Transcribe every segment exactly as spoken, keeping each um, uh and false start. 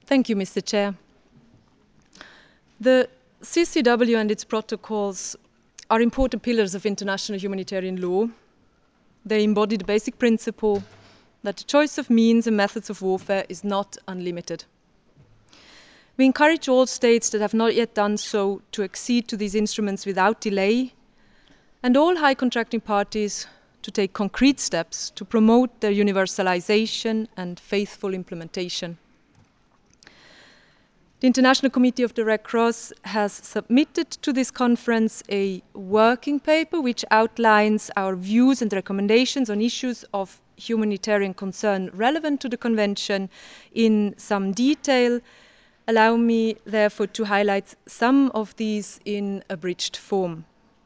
Thank you, Mister Chair. The C C W and its protocols are important pillars of international humanitarian law. They embody the basic principle that the choice of means and methods of warfare is not unlimited. We encourage all states that have not yet done so to accede to these instruments without delay, and all high contracting parties to take concrete steps to promote their universalization and faithful implementation. The International Committee of the Red Cross has submitted to this conference a working paper which outlines our views and recommendations on issues of humanitarian concern relevant to the Convention in some detail. Allow me, therefore, to highlight some of these in abridged form.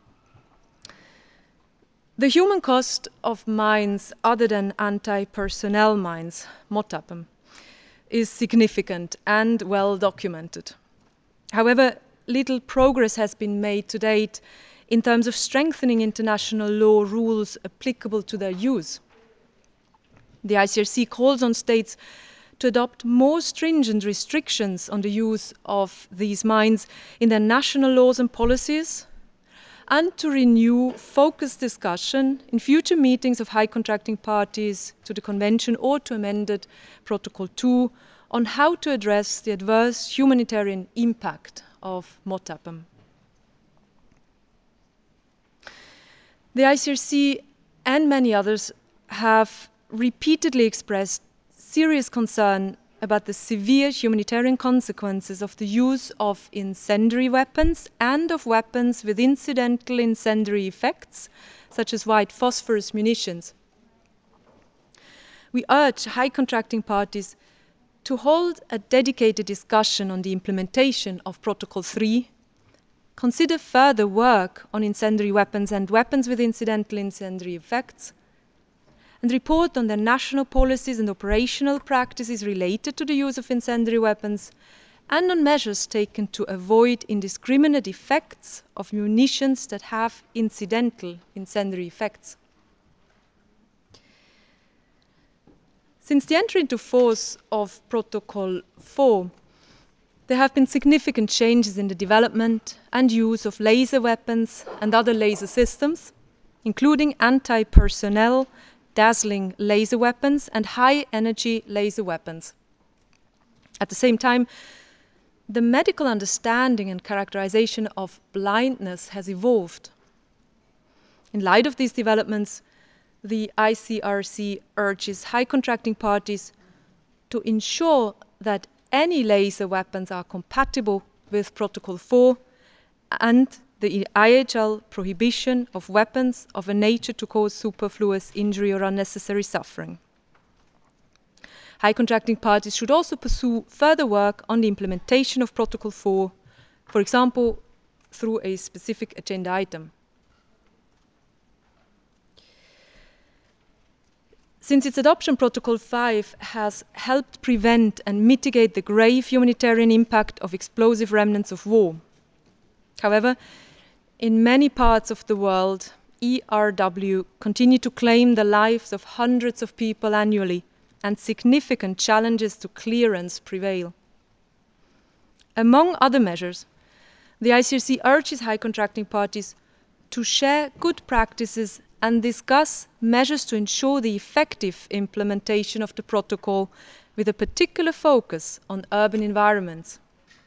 The human cost of mines other than anti-personnel mines, MOTAPM, is significant and well documented. However, little progress has been made to date in terms of strengthening international law rules applicable to their use. The I C R C calls on states to adopt more stringent restrictions on the use of these mines in their national laws and policies, and to renew focused discussion in future meetings of high contracting parties to the Convention or to amended Protocol two on how to address the adverse humanitarian impact of MOTAPM. The I C R C and many others have repeatedly expressed serious concern about the severe humanitarian consequences of the use of incendiary weapons and of weapons with incidental incendiary effects, such as white phosphorus munitions. We urge high contracting parties to hold a dedicated discussion on the implementation of Protocol three, consider further work on incendiary weapons and weapons with incidental incendiary effects, and report on their national policies and operational practices related to the use of incendiary weapons, and on measures taken to avoid indiscriminate effects of munitions that have incidental incendiary effects. Since the entry into force of Protocol four, there have been significant changes in the development and use of laser weapons and other laser systems, including anti-personnel dazzling laser weapons and high-energy laser weapons. At the same time, the medical understanding and characterization of blindness has evolved. In light of these developments, the I C R C urges high contracting parties to ensure that any laser weapons are compatible with Protocol four and the I H L prohibition of weapons of a nature to cause superfluous injury or unnecessary suffering. High contracting parties should also pursue further work on the implementation of Protocol four, for example, through a specific agenda item. Since its adoption, Protocol five has helped prevent and mitigate the grave humanitarian impact of explosive remnants of war. However, in many parts of the world, E R W continue to claim the lives of hundreds of people annually, and significant challenges to clearance prevail. Among other measures, the I C R C urges high contracting parties to share good practices and discuss measures to ensure the effective implementation of the protocol, with a particular focus on urban environments.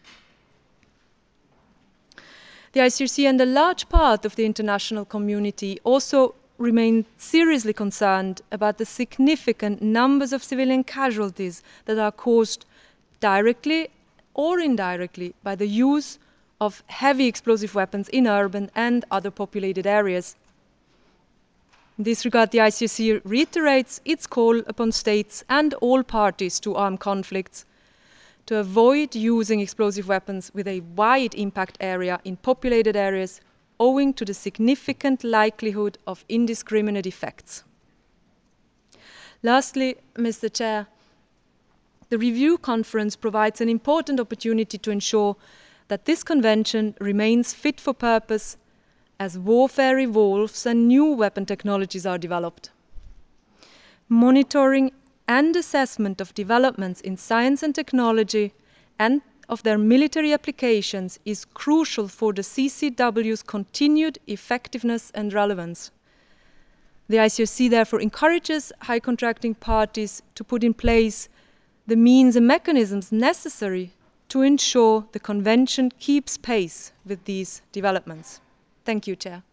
The I C R C and a large part of the international community also remain seriously concerned about the significant numbers of civilian casualties that are caused directly or indirectly by the use of heavy explosive weapons in urban and other populated areas. In this regard, the I C R C reiterates its call upon states and all parties to armed conflicts to avoid using explosive weapons with a wide impact area in populated areas, owing to the significant likelihood of indiscriminate effects. Lastly, Mister Chair, the review conference provides an important opportunity to ensure that this convention remains fit for purpose as warfare evolves and new weapon technologies are developed. Monitoring and assessment of developments in science and technology and of their military applications is crucial for the C C W's continued effectiveness and relevance. The I C R C therefore encourages high contracting parties to put in place the means and mechanisms necessary to ensure the Convention keeps pace with these developments. Thank you, Chair.